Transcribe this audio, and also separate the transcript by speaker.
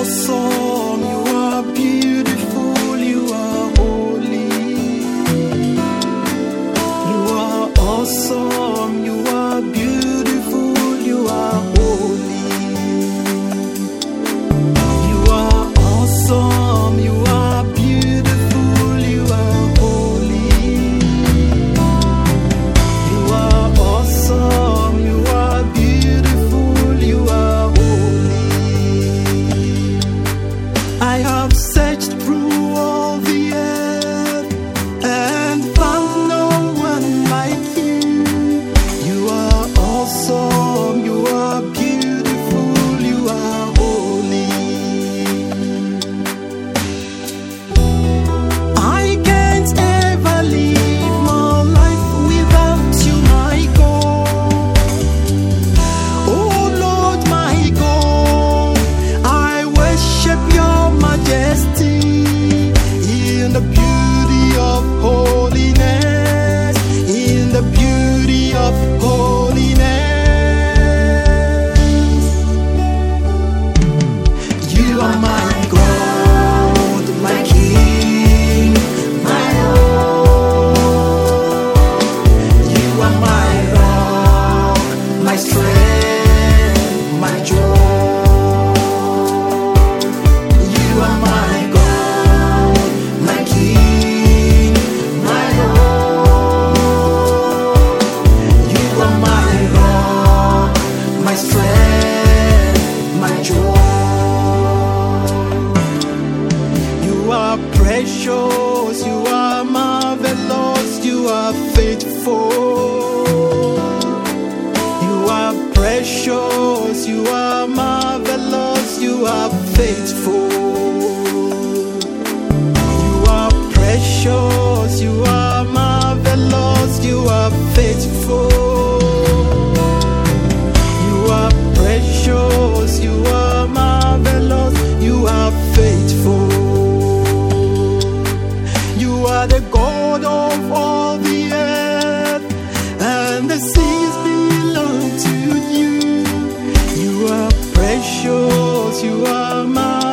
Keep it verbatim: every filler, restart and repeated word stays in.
Speaker 1: awesome, you are beautiful, you are holy. You are awesome, you are beautiful, you are holy. You are awesome, you are beautiful, you are holy. You are awesome, you are beautiful, you are holy. I have searched through all the earth and found no one like you. You are awesome, you are beautiful, you are holy. I can't ever live my life without you, my God. Oh Lord, my God, I worship your majesty in the beauty of holiness, in the beauty of holiness. You are my God, my King, my Lord. You are my rock, my strength, my joy. You are my God, my King, my Lord. You are my rock, my strength, my joy. You are precious, you are marvelous, you are faithful. You are precious, you are marvelous, you are faithful. You are precious, you are marvelous, you are faithful. You are precious, you are marvelous, you are faithful. You are the God of all the earth, and the seas belong to you. You are precious, you are marvelous.